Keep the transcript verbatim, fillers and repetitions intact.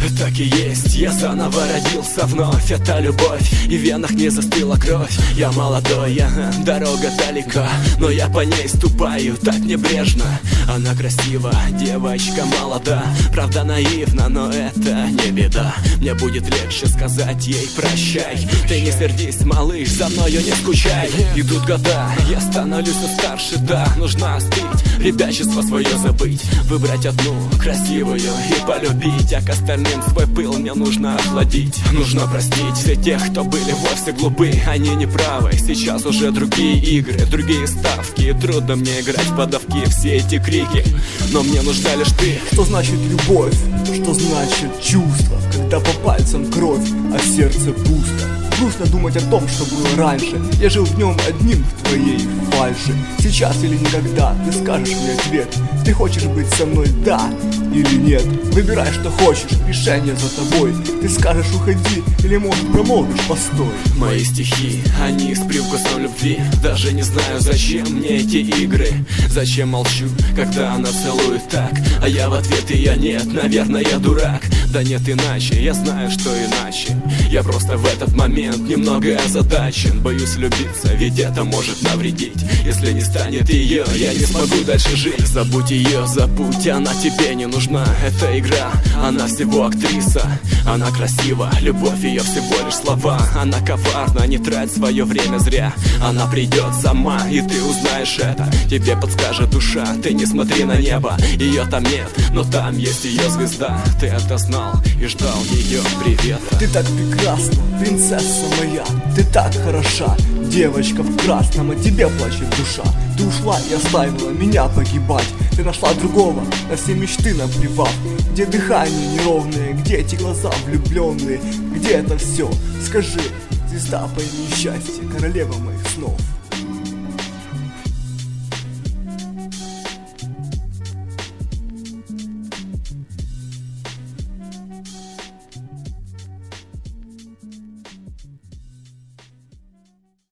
Так и есть, я заново родился вновь. Это любовь, и в венах не застыла кровь. Я молодой, ага, дорога далека, но я по ней ступаю так небрежно. Она красива, девочка молода, правда наивна, но это не беда. Мне будет легче сказать ей прощай. Ты не сердись, малыш, за мною не скучай. Идут года, я становлюсь все старше, да. Нужно остыть, ребячество свое забыть, выбрать одну красивую и полюбить. А к остальным свой пыл мне нужно охладить. Нужно простить всех тех, кто были вовсе глупы. Они не правы, сейчас уже другие игры, другие ставки. Трудно мне играть в подавки, все эти крики, но мне нужна лишь ты. Что значит любовь? Что значит чувство? Когда по пальцам кровь, а в сердце пусто. Грустно думать о том, что было раньше. Я жил в нем одним, в твоей фальши. Сейчас или никогда, ты скажешь мне ответ. Ты хочешь быть со мной, да или нет? Выбирай, что хочешь, решение за тобой. Ты скажешь уходи, или может промолвишь постой. Мои стихи, они с привкусом любви. Даже не знаю, зачем мне эти игры. Зачем молчу, когда она целует так, а я в ответ и я нет, наверное я дурак. Да нет иначе, я знаю, что иначе. Я просто в этот момент немного озадачен. Боюсь влюбиться, ведь это может навредить. Если не станет ее, я не смогу дальше жить. Забудь ее, забудь, она тебе не нужна. Это игра, она всего актриса. Она красива, любовь ее всего лишь слова. Она коварна, не трать свое время зря. Она придет сама, и ты узнаешь это. Тебе подскажет душа, ты не смотри на небо. Ее там нет, но там есть ее звезда. Ты это знал и ждал ее привета. Ты так прекрасна, принцесса моя, ты так хороша, девочка в красном, о тебе плачет душа. Ты ушла и оставила меня погибать. Ты нашла другого, на все мечты наплевав. Где дыхание неровное, где эти глаза влюбленные? Где это все? Скажи, звезда, пойми счастье, королева моих снов.